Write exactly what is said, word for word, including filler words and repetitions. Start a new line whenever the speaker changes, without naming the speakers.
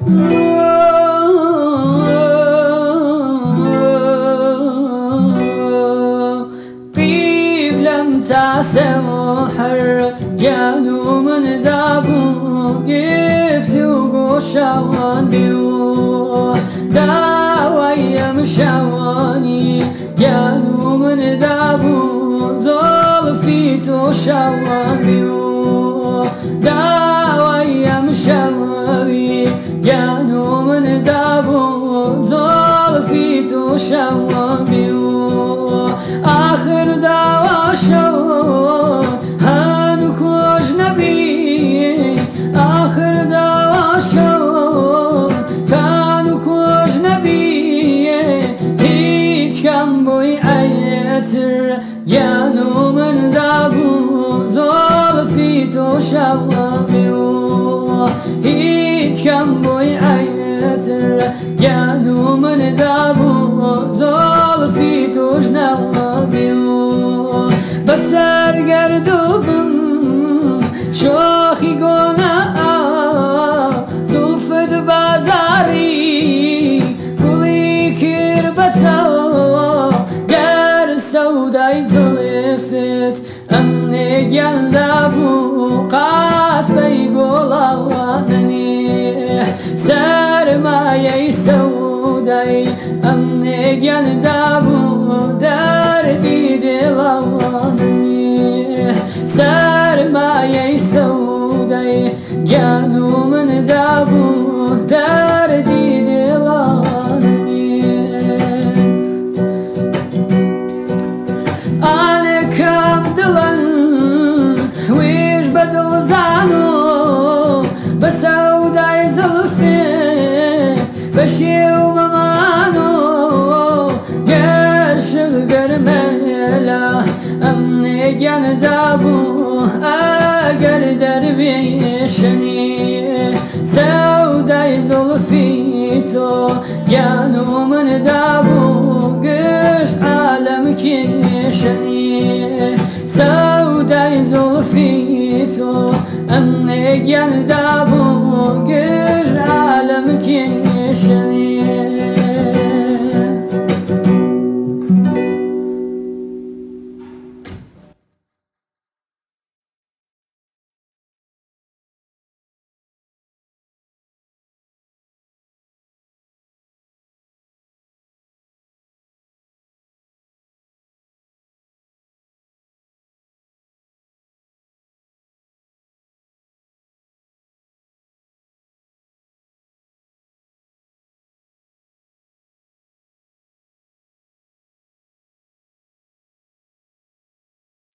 قيب لم تسمحر جانو من دابو قفت وقشوان بيو داوية مشواني جانو من دابو زلفي توشوان بيو داوية مشواني جانو من دابو زلفي توشوان بيو آخر دعوا شو هنكو أجنبي آخر دعوا شو هنكو أجنبي هيج كم بوي عيتر جانو من دابو زلفي توشوان بيو هيج كم بوي عيتر جانو من دابو زلفي توشوان بيو بسر گردوبم شوخی گناه زوفد بازاری گلی کربتا گر سودای زلفت امنه گلدابو قاس بی گلواننی سرمایه سودای امنه گلدابو دردی دلواننی سرمایه سودای جانو من دابو دردی دلواننی آن کم دلن ویش بدل زانو بسودای زلفی بشیو ممانو گشل گرملا امنه گلدابو اگر درویشنی سودای زلفی تو جانو من دابو گشت عالم کشنی سودای زلفی تو امنه گلدابو گشت عالم کشنی